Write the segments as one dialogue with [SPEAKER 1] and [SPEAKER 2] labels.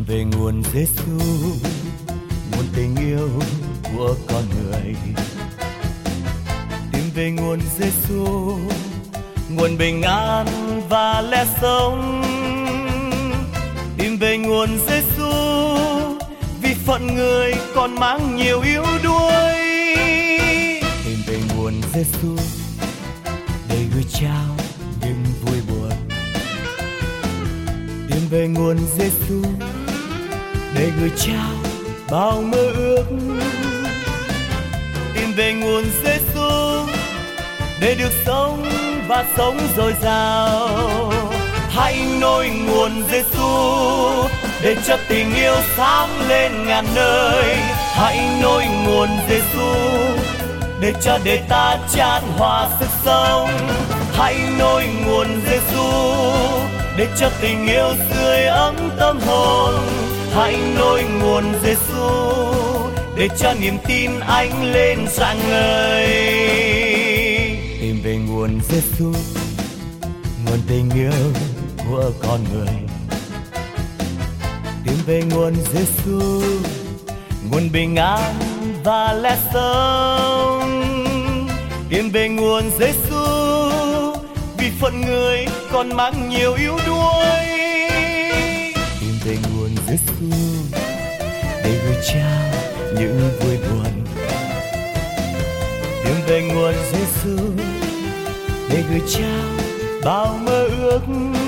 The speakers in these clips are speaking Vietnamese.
[SPEAKER 1] về nguồn Giêsu, nguồn tình yêu của con người. Tìm về nguồn Giêsu, nguồn bình an và lẽ sống. Tìm về nguồn Giêsu, vì phận người còn mang nhiều yếu đuối. Tìm về nguồn Giêsu để gửi trao những vui buồn. Tìm về nguồn Giêsu để gửi trao bao mơ ước. Tìm về nguồn Giêsu để được sống và sống dồi dào. Hãy nối nguồn Giêsu để cho tình yêu sáng lên ngàn nơi. Hãy nối nguồn Giêsu để cho đời ta chan hòa sức sống. Hãy nối nguồn Giêsu để cho tình yêu sưởi ấm tâm hồn. Hãy nối nguồn Giêsu để cho niềm tin ánh lên rạng ngời. Tìm về nguồn Giêsu, nguồn tình yêu của con người. Tìm về nguồn Giêsu, nguồn bình an và lẽ sống. Tìm về nguồn Giêsu, vì phận người còn mang nhiều yếu đuối. Tìm về nguồn Giêsu để gửi trao những vui buồn. Tìm về nguồn Giêsu để gửi trao bao mơ ước.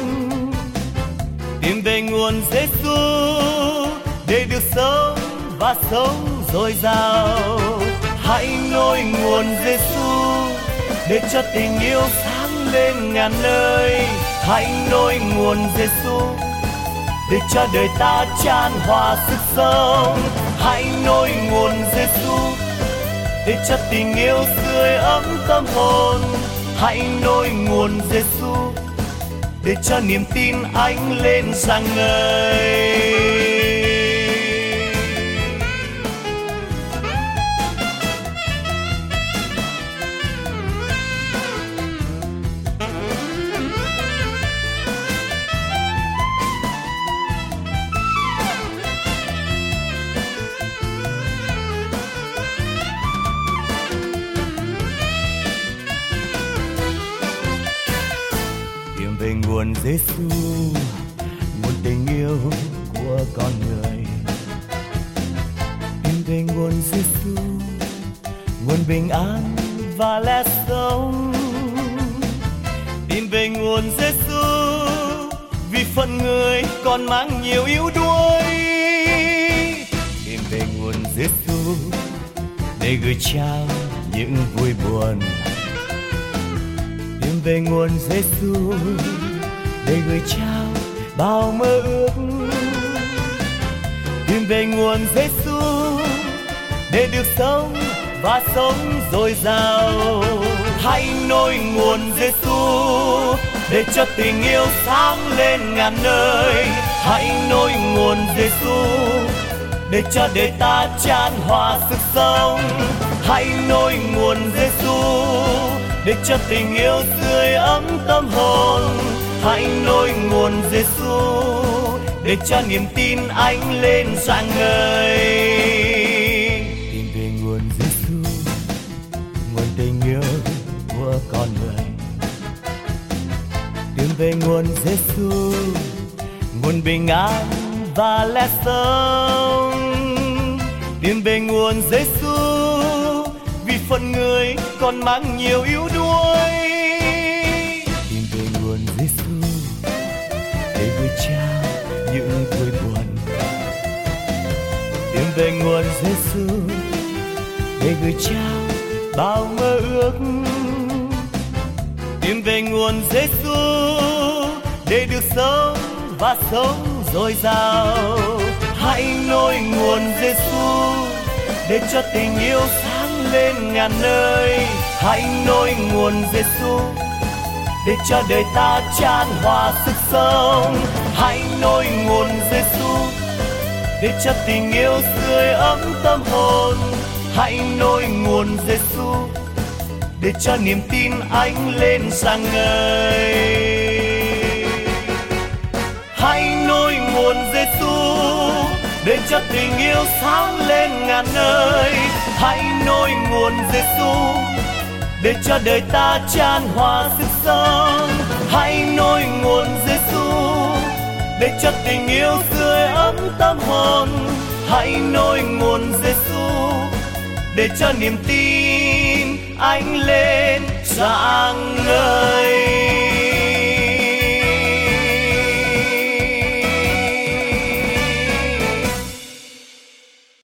[SPEAKER 1] Tìm về nguồn Giêsu để được sống và sống dồi dào. Hãy nối nguồn Giêsu để cho tình yêu sáng lên ngàn nơi. Hãy nối nguồn Giêsu để cho đời ta chan hòa sức sống. Hãy nối nguồn Giêsu để cho tình yêu sưởi ấm tâm hồn. Hãy nối nguồn Giêsu để cho niềm tin ánh lên rạng ngời. Về nguồn Giêsu, nguồn tình yêu của con người. Tìm về nguồn Giêsu, nguồn bình an và lẽ sống. Tìm về nguồn Giêsu, vì phận người còn mang nhiều yếu đuối. Tìm về nguồn Giêsu để gửi trao những vui buồn. Tìm về nguồn Giêsu để gửi trao bao mơ ước. Tìm về nguồn Giêsu để được sống và sống dồi dào. Hãy nối nguồn Giêsu để cho tình yêu sáng lên ngàn nơi. Hãy nối nguồn Giêsu để cho đời ta chan hòa sức sống. Hãy nối nguồn Giêsu để cho tình yêu sưởi ấm tâm hồn. Hãy nối nguồn Giêsu để cho niềm tin ánh lên rạng ngời. Tìm về nguồn Giêsu, nguồn tình yêu của con người. Tìm về nguồn Giêsu, nguồn bình an và lẽ sống. Tìm về nguồn Giêsu, vì phận người còn mang nhiều yếu đuối. Tìm về nguồn Giêsu để gửi trao những vui buồn. Tìm về nguồn Giêsu để gửi trao bao mơ ước. Tìm về nguồn Giêsu để được sống và sống dồi dào. Hãy nối nguồn Giêsu để cho tình yêu sáng lên ngàn nơi. Hãy nối nguồn Giêsu để cho đời ta chan hòa sức sống. Hãy nối nguồn Giêsu để cho tình yêu sưởi ấm tâm hồn. Hãy nối nguồn Giêsu để cho niềm tin ánh lên rạng ngời. Hãy nối nguồn Giêsu để cho tình yêu sáng lên ngàn nơi. Hãy nôi nguồn Giêsu để cho đời ta chan hòa sức sống. Hãy nôi nguồn Giêsu để cho tình yêu sưởi ấm tâm hồn. Hãy nôi nguồn Giêsu để cho niềm tin ánh lên rạng ngời.